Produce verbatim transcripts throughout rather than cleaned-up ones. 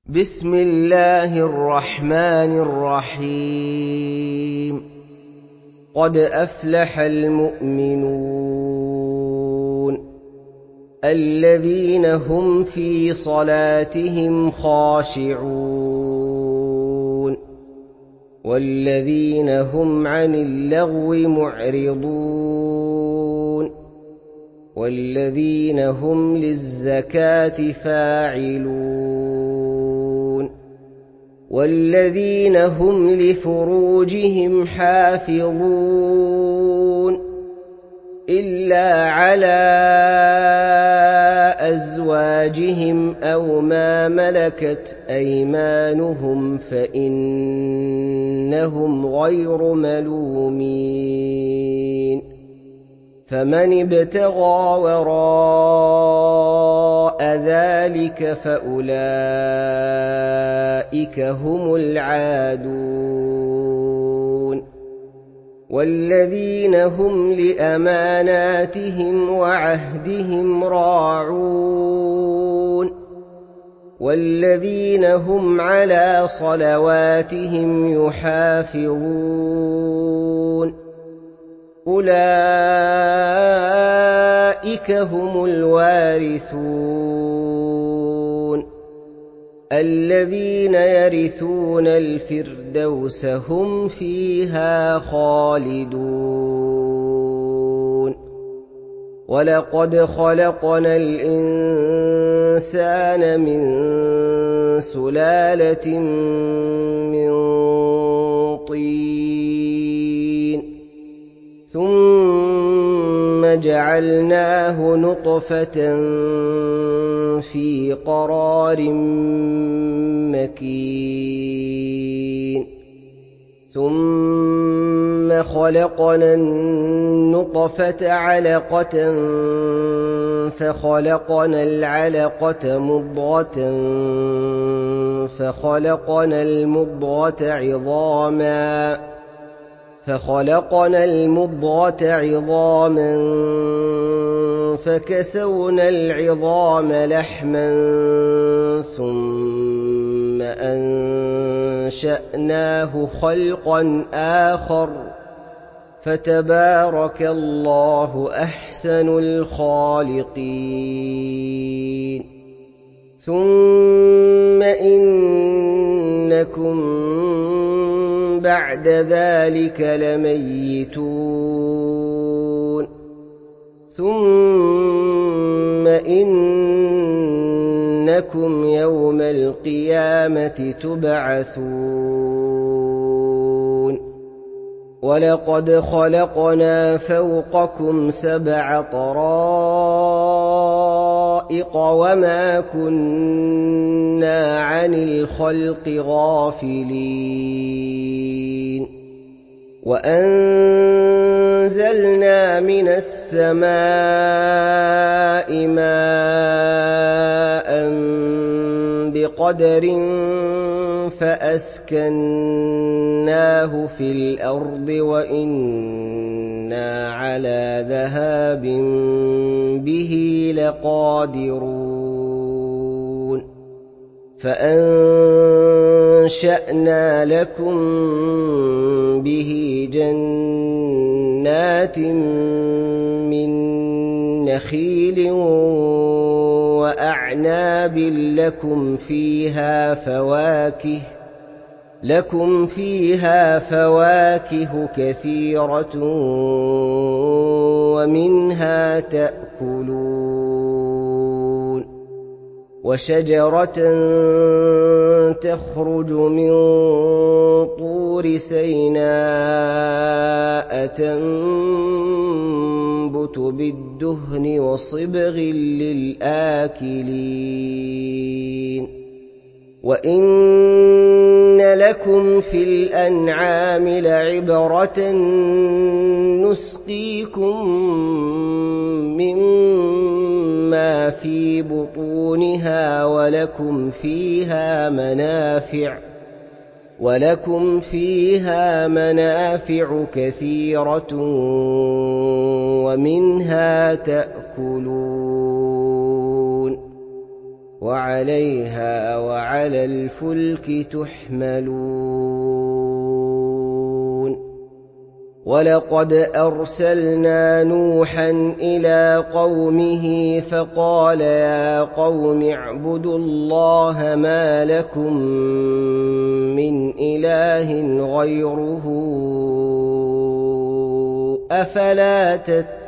بسم الله الرحمن الرحيم قد أفلح المؤمنون الذين هم في صلاتهم خاشعون والذين هم عن اللغو معرضون والذين هم للزكاة فاعلون والذين هم لفروجهم حافظون إلا على أزواجهم أو ما ملكت أيمانهم فإنهم غير ملومين فمن ابتغى وراء ذلك فأولئك هم العادون والذين هم لأماناتهم وعهدهم راعون والذين هم على صلواتهم يحافظون أولئك هم الوارثون الذين يرثون الفردوس هم فيها خالدون ولقد خلقنا الإنسان من سلالة من طين ثم جعلناه نطفة في قرار مكين ثم خلقنا النطفة علقة فخلقنا العلقة مضغة فخلقنا المضغة عظاما فخلقنا المضغة عظاما فكسونا العظام لحما ثم أنشأناه خلقا آخر فتبارك الله أحسن الخالقين ثم إنكم بعد ذلك لميتون ثم إنكم يوم القيامة تبعثون ولقد خلقنا فوقكم سبع طرائق وما كنا عن الخلق غافلين وأنزلنا من السماء ماء بقدر فأسكناه في الأرض وإنا على ذهاب به لقادرون فأنشأنا لكم به جنات من نخيل وأعناب لكم فيها فواكه لكم فيها فواكه كثيرة ومنها تأكلون وشجرة تخرج من طور سيناء تنبت بالدهن وصبغ للآكلين وإن لكم في الأنعام لعبرة نسقيكم مما في بطونها ولكم فيها منافع ولكم فيها منافع كثيرة ومنها تأكلون وعليها وعلى الفلك تحملون ولقد أرسلنا نوحا إلى قومه فقال يا قوم اعبدوا الله ما لكم من إله غيره أفلا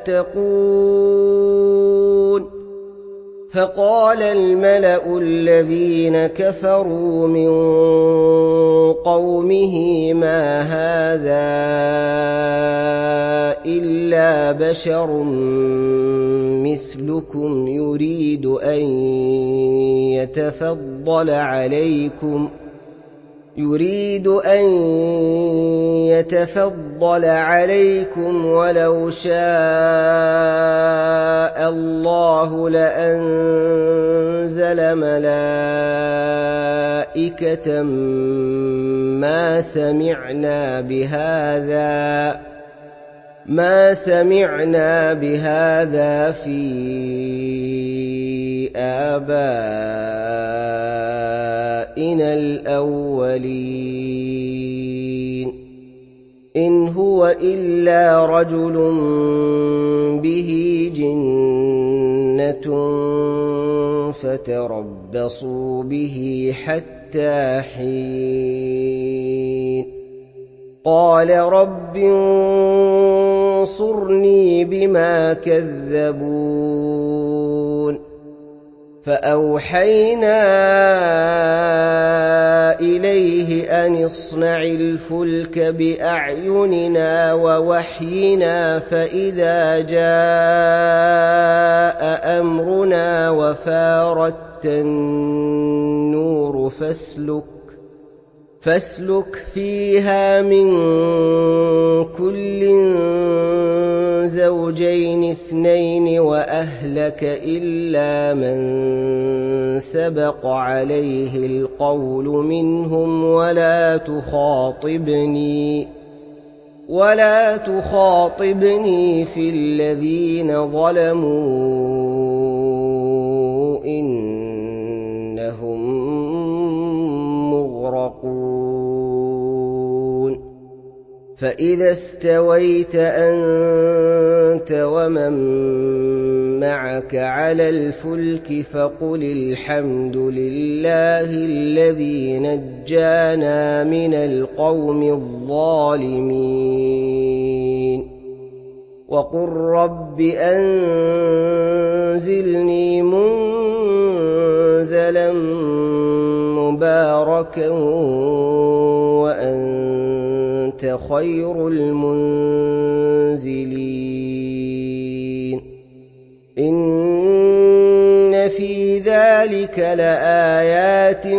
تتقون فقال الملأ الذين كفروا من قومه ما هذا إلا بشر مثلكم يريد أن يتفضل عليكم يريد أن يتفضل عليكم ولو شاء الله لأنزل ملائكة ما سمعنا بهذا ما سمعنا بهذا في آبائنا الأولين إن هو إلا رجل به جنة فتربصوا به حتى حين قال رب انصرني بما كذبون فأوحينا إليه أن اصنع الفلك بأعيننا ووحينا فإذا جاء أمرنا وفارت النور فاسلك فاسلك فيها من كل زوجين اثنين وأهلك إلا من سبق عليه القول منهم ولا تخاطبني ولا تخاطبني في الذين ظلموا إنهم مغرقون فإذا استويت أنت ومن معك على الفلك فقل الحمد لله الذي نجانا من القوم الظالمين وقل رب أنزلني منزلا مباركا وأنت خير المنزلين إن في ذلك لآيات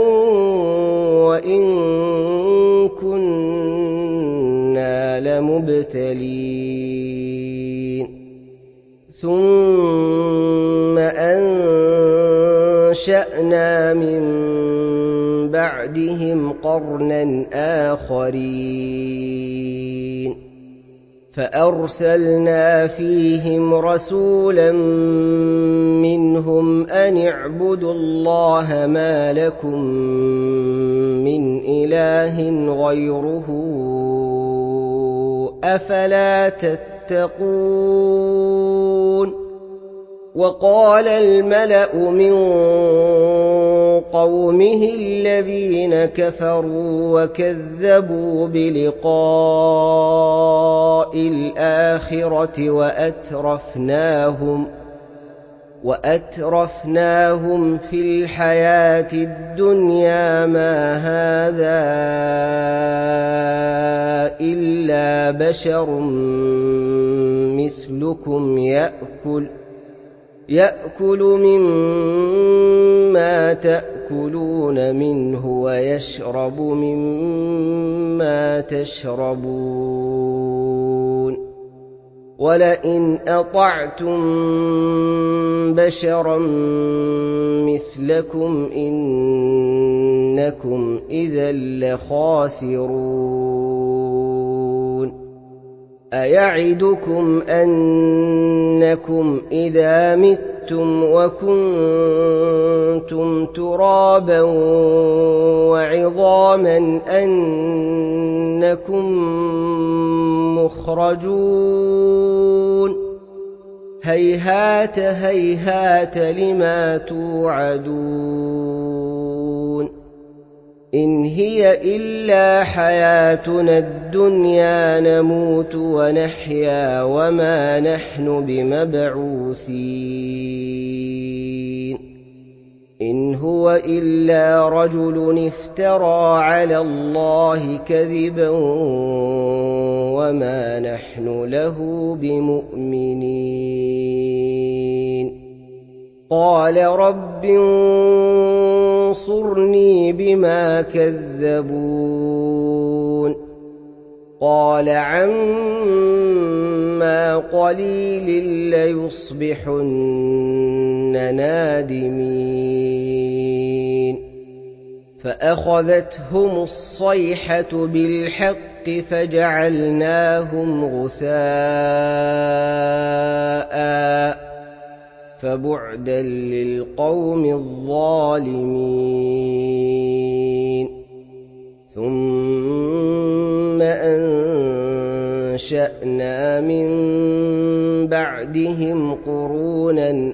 وإن كنا لمبتلين ثم أنشأنا من بعدهم قرنا آخرين فأرسلنا فيهم رسولا منهم أن اعبدوا الله ما لكم من إله غيره أفلا تتقون وقال الملأ من قومه الذين كفروا وكذبوا بلقاء الآخرة وأترفناهم وأترفناهم في الحياة الدنيا ما هذا إلا بشر مثلكم يأكل يأكل مما تأكلون منه ويشرب مما تشربون ولئن أطعتم بشرا مثلكم إنكم إذا لخاسرون أيعدكم أنكم إذا متم مِتُّمْ وَكُنتُمْ تُرَابًا وَعِظَامًا أَنَّكُم مُّخْرَجُونَ هَيْهَاتَ هَيْهَاتَ لِمَا تُوعَدُونَ إِنْ هِيَ إِلَّا حَيَاتُنَا الدُّنْيَا نَمُوتُ وَنَحْيَا وَمَا نَحْنُ بِمَبْعُوثِينَ إِنْ هُوَ إِلَّا رَجُلٌ افْتَرَىٰ عَلَى اللَّهِ كَذِبًا وَمَا نَحْنُ لَهُ بِمُؤْمِنِينَ قَالَ رَبِّ انصُرْنِي بِمَا كَذَّبُونِ قَالَ عَمَّا قَلِيلٍ لَّيُصْبِحُنَّ نَادِمِينَ فَأَخَذَتْهُمُ الصَّيْحَةُ بِالْحَقِّ فَجَعَلْنَاهُمْ غُثَاءً فَبُعْدًا لِّلْقَوْمِ الظَّالِمِينَ ثُمَّ أَنشَأْنَا مِن بَعْدِهِمْ قُرُونًا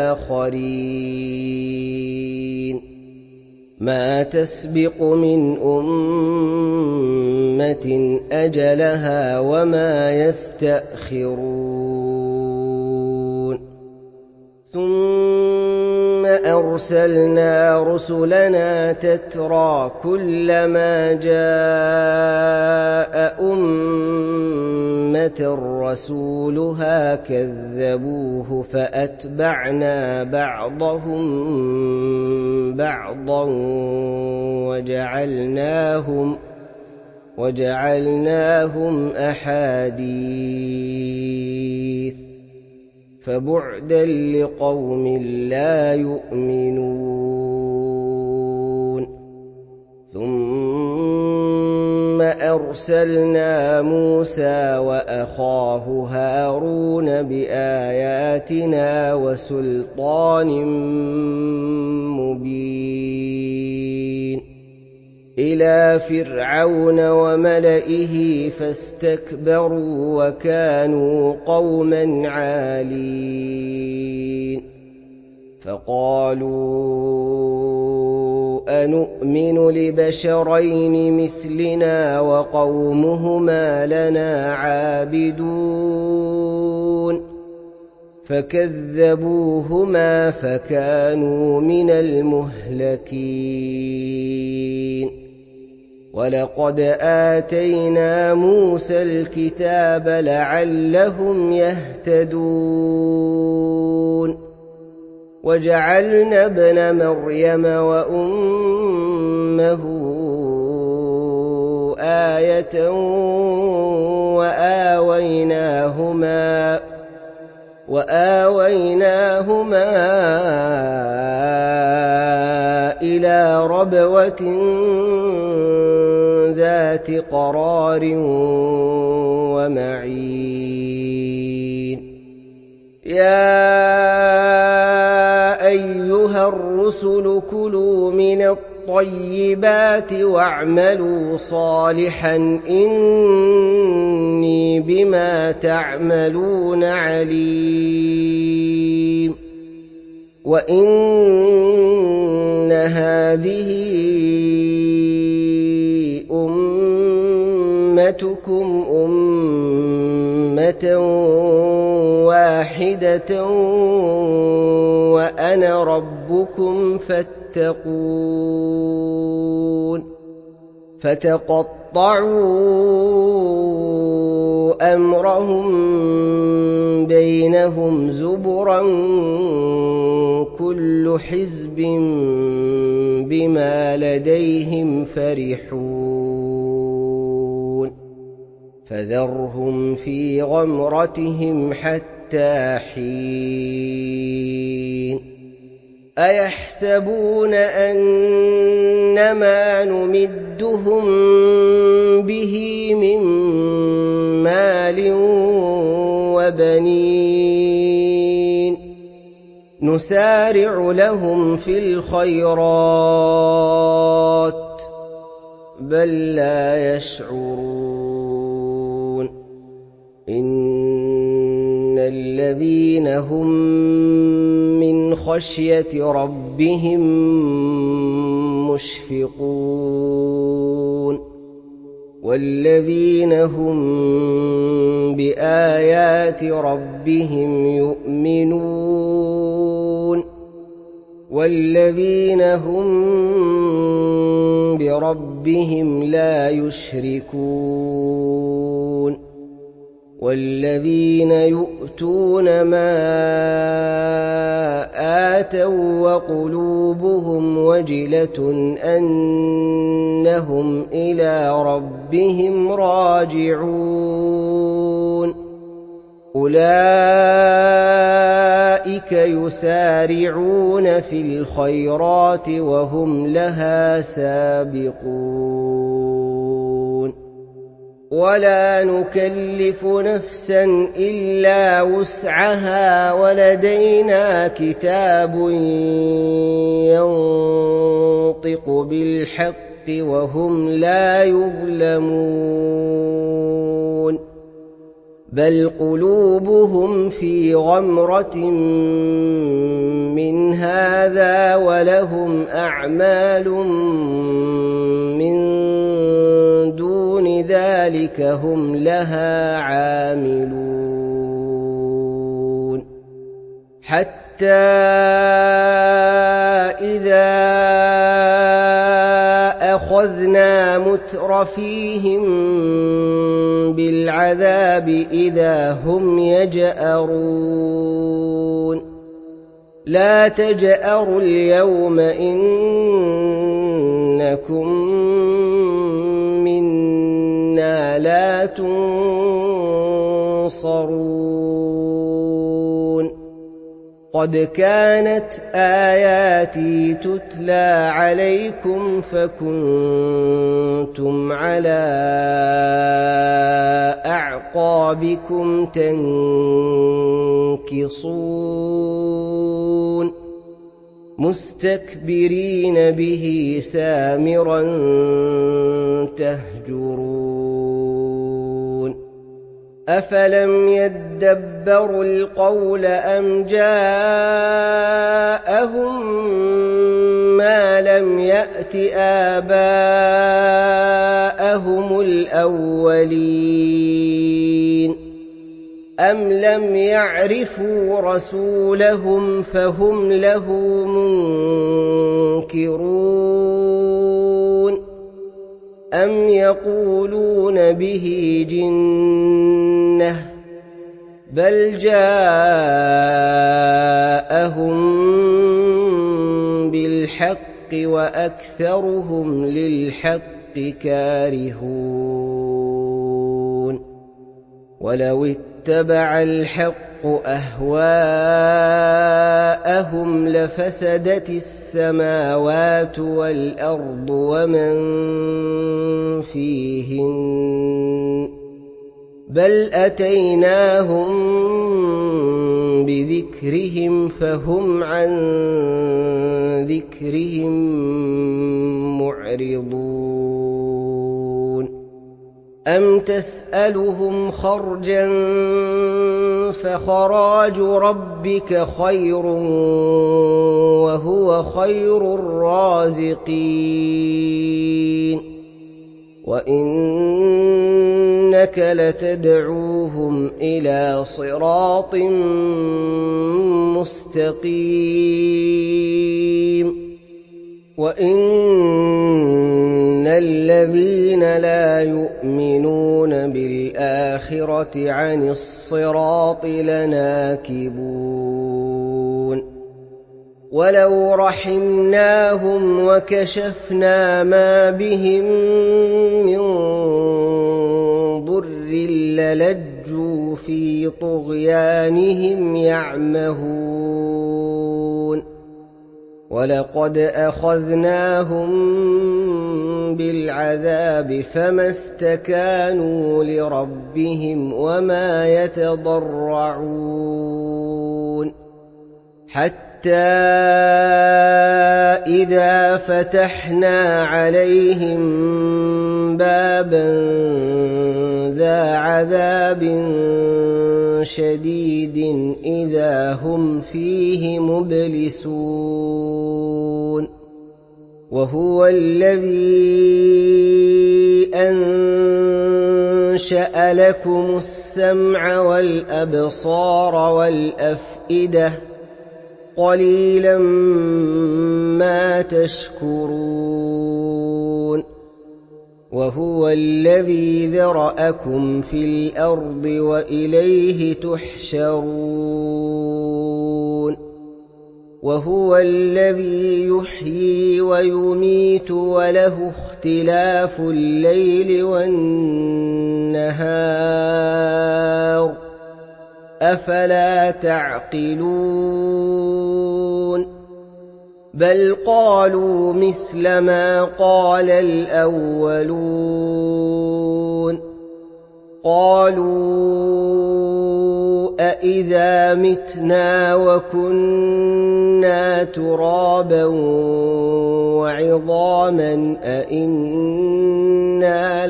آخَرِينَ مَا تَسْبِقُ مِنْ أُمَّةٍ أَجَلَهَا وَمَا يَسْتَأْخِرُونَ ثُمَّ أَرْسَلْنَا رُسُلَنَا تَتْرَىٰ كُلَّمَا جَاءَ أُمَّةً رَّسُولُهَا كَذَّبُوهُ فَأَتْبَعْنَا بَعْضَهُم بَعْضًا وَجَعَلْنَاهُمْ وَجَعَلْنَاهُمْ أَحَادِيثَ فَبُعْدًا لِّقَوْمٍ لَّا يُؤْمِنُونَ ثُمَّ أَرْسَلْنَا مُوسَىٰ وَأَخَاهُ هَارُونَ بِآيَاتِنَا وَسُلْطَانٍ مُّبِينٍ إِلَىٰ فِرْعَوْنَ وَمَلَئِهِ فَاسْتَكْبَرُوا وَكَانُوا قَوْمًا عَالِينَ فَقَالُوا أَنُؤْمِنُ لِبَشَرَيْنِ مِثْلِنَا وَقَوْمُهُمَا لَنَا عَابِدُونَ فَكَذَّبُوهُمَا فَكَانُوا مِنَ الْمُهْلَكِينَ وَلَقَدْ آتَيْنَا مُوسَى الْكِتَابَ لَعَلَّهُمْ يَهْتَدُونَ وَجَعَلْنَا ابْنَ مَرْيَمَ وَأُمَّهُ آيَةً وَآوَيْنَاهُمَا وَآوَيْنَاهُمَا إِلَىٰ رَبْوَةٍ ذَاتِ قَرَارٍ وَمَعِينٍ يَا أَيُّهَا الرُّسُلُ كُلُوا مِنَ الطَّيِّبَاتِ وَاعْمَلُوا صَالِحًا إِنِّي بِمَا تَعْمَلُونَ عَلِيمٌ وَإِنَّ هَٰذِهِ أُمَّتُكُمْ أُمَّةً وَاحِدَةً وَأَنَا رَبُّكُمْ فَاتَّقُونِ فَتَقَطَّعُوا أَمْرَهُم بَيْنَهُمْ زُبُرًا كُلُّ حِزْبٍ بِمَا لَدَيْهِمْ فَرِحُونَ فَذَرْهُمْ فِي غَمْرَتِهِمْ حَتَّىٰ حِينٍ أَيَحْسَبُونَ أَنَّمَا نُمِدُّهُم بِهِ مِن مَّالٍ وَبَنِينَ نسارع لهم في الخيرات بل لا يشعرون إن الذين هم من خشية ربهم مشفقون والذين هم بآيات ربهم يؤمنون والذين هم بربهم لا يشركون والذين يؤتون ما آتوا وقلوبهم وجلة أنهم إلى ربهم راجعون أولئك يسارعون في الخيرات وهم لها سابقون ولا نكلف نفسا إلا وسعها ولدينا كتاب ينطق بالحق وهم لا يظلمون بل قلوبهم في غمرة من هذا ولهم أعمال من دون ذلك هم لها عاملون حتى إذا أخذنا مترفيهم بالعذاب إذا هم يجأرون لا تجأروا اليوم إنكم منا لا تنصرون قد كانت آياتي تتلى عليكم فكنتم على أعقابكم تنكصون مستكبرين به سامرا تهجرون أفلم يدبروا القول أم جاءهم ما لم يأت آباءهم الأولين أم لم يعرفوا رسولهم فهم له منكرون أم يقولون به جنة بل جاءهم بالحق وأكثرهم للحق كارهون ولو اتبع الحق أهواءهم لفسدت السماوات والأرض ومن فيهن بل أتيناهم بذكرهم فهم عن ذكرهم معرضون أم تسألهم خرجا فخراج ربك خير وهو خير الرازقين وإنك لتدعوهم إلى صراط مستقيم وإن الذين لا يؤمنون بالآخرة عن الصراط لناكبون ولو رحمناهم وكشفنا ما بهم من ضر للجوا في طغيانهم يعمهون ولقد أخذناهم بالعذاب فما استكانوا لربهم وما يتضرعون حتى إذا فتحنا عليهم بابا ذا عذاب شديد إذا هم فيه مبلسون وهو الذي أنشأ لكم السمع والأبصار والأفئدة قليلا ما تشكرون وهو الذي ذرأكم في الأرض وإليه تحشرون وهو الذي يحيي ويميت وله اختلاف الليل والنهار أفلا تعقلون بل قالوا مثل ما قال الأولون قالوا أإذا متنا وكنا ترابا وعظاما أإنا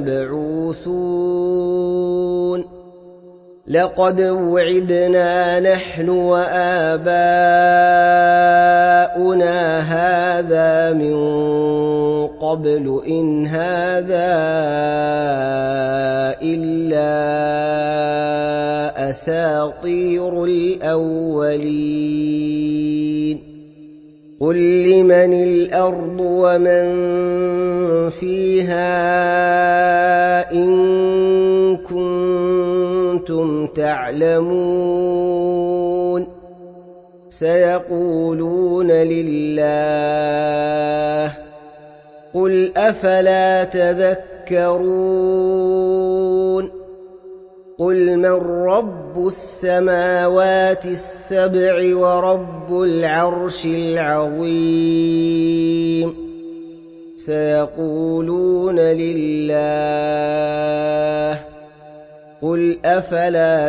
لمبعوثون لقد وعدنا نحن وآباؤنا هذا من قبل إن هذا إلا أساطير الأولين قل لمن الأرض ومن فيها إن كنتم تعلمون سيقولون لله قل أفلا تذكرون قل من رب السماوات السبع ورب العرش العظيم سيقولون لله قل أفلا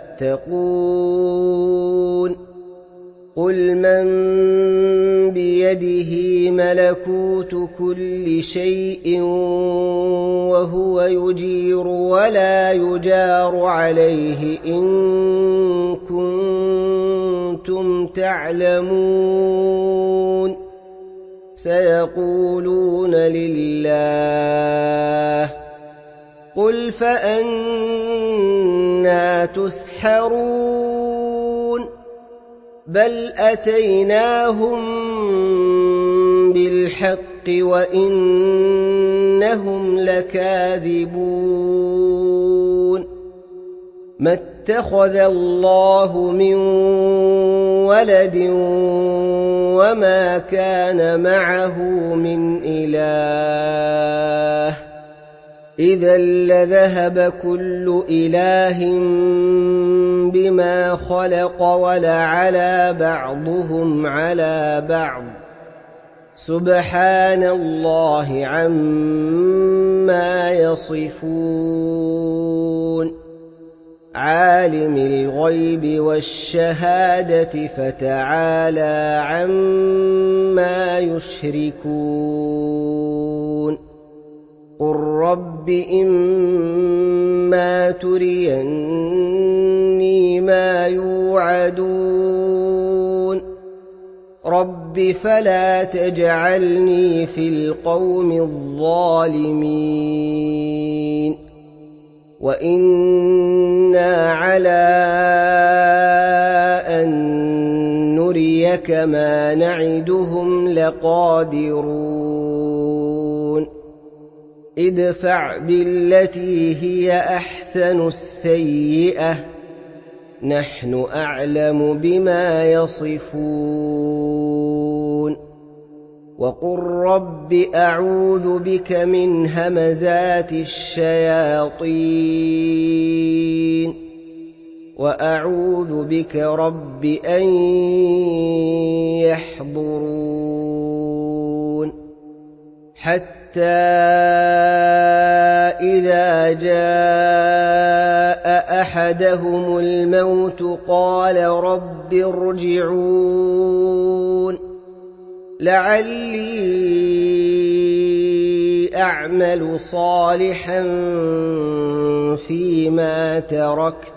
تتقون قل من بيده ملكوت كل شيء وهو يجير ولا يجار عليه إن كنتم تعلمون سيقولون لله قل فأنى تسحرون بل أتيناهم بالحق وإنهم لكاذبون ما اتخذ الله من ولد وما كان معه من إله إذا لذهب كل إله بما خلق ولعلى بعضهم على بعض سبحان الله عما يصفون عالم الغيب والشهادة فتعالى عما يشركون قل رب إما تريني ما يوعدون رب فلا تجعلني في القوم الظالمين وإنا على أن نريك ما نعدهم لقادرون ادفع بالتي هي أحسن السيئة نحن أعلم بما يصفون وقل رب أعوذ بك من همزات الشياطين وأعوذ بك رب أن يحضرون حتى إذا جاء أحد أحدهم الموت قال رب ارجعون لعلي أعمل صالحا فيما تركت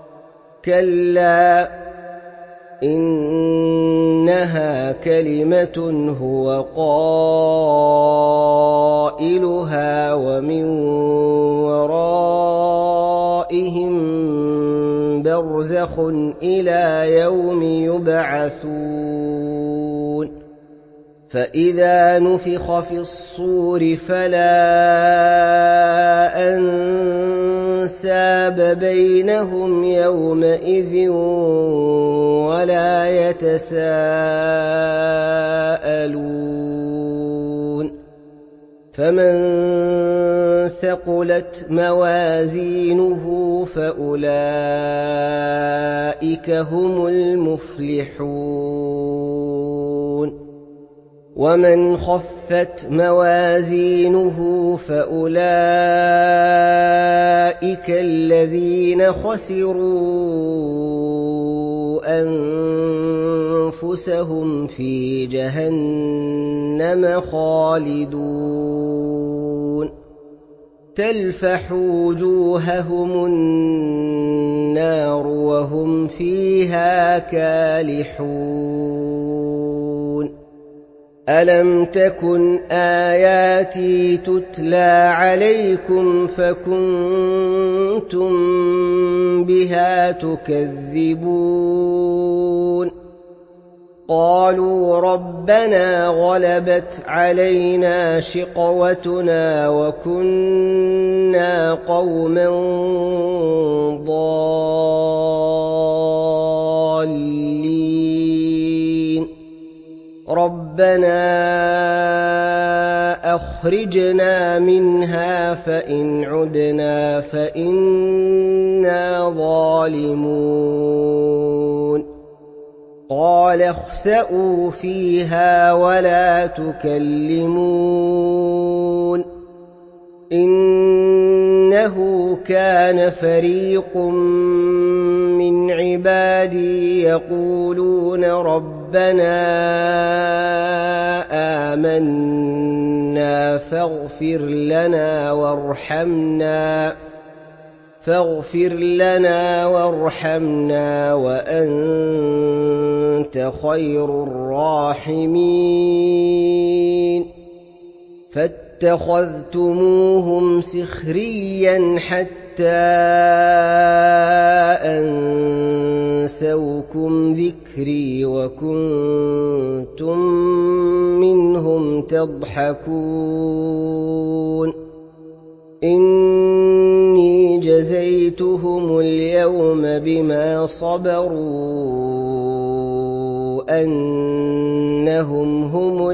كلا إنها كلمة هو قائلها ومن ورائهم برزخ إلى يوم يبعثون فإذا نفخ في الصور فلا أنساب بينهم يومئذ ولا يتساءلون فمن ثقلت موازينه فأولئك هم المفلحون ومن خفت موازينه فأولئك الذين خسروا أنفسهم في جهنم خالدون تلفح وجوههم النار وهم فيها كالحون ألم تكن آياتي تتلى عليكم فكنتم بها تكذبون قالوا ربنا غلبت علينا شقوتنا وكنا قوما ضالين ربنا أخرجنا منها فإن عدنا فإنا ظالمون قال اخسئوا فيها ولا تكلمون إنه كان فريق من عبادي يقولون ربنا آمنا فاغفر لنا وارحمنا فاغفر لنا وارحمنا وأنت خير الراحمين فاتخذتموهم سخريا حتى أنسوكم ذكري وكنتم منهم تضحكون إني جزيتهم اليوم بما صبروا أنهم هم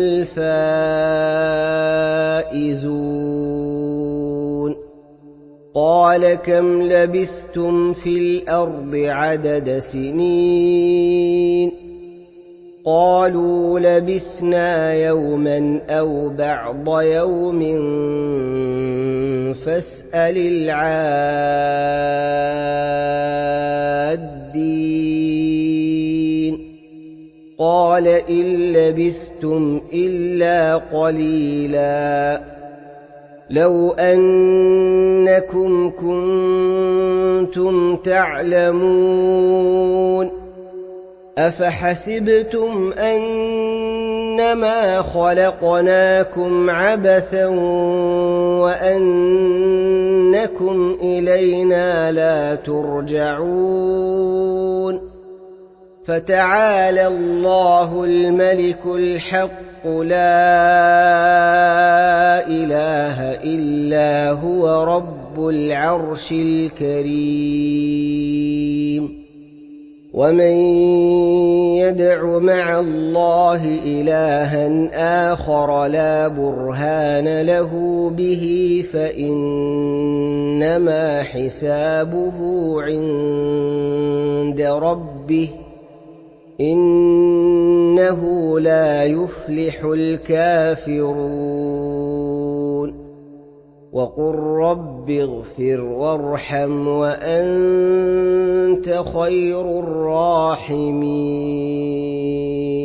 الفائزون قال كم لبثتم في الأرض عدد سنين قالوا لبثنا يوما أو بعض يوم فاسأل العادين قال إن لبثتم إلا قليلا لو أنكم كنتم تعلمون أفحسبتم أنما خلقناكم عبثا وأنكم إلينا لا ترجعون فتعالى الله الملك الحق لا إله إلا هو رب العرش الكريم ومن يدع مع الله إلها آخر لا برهان له به فإنما حسابه عند ربه إنه لا يفلح الكافرون وقل رب اغفر وارحم وأنت خير الراحمين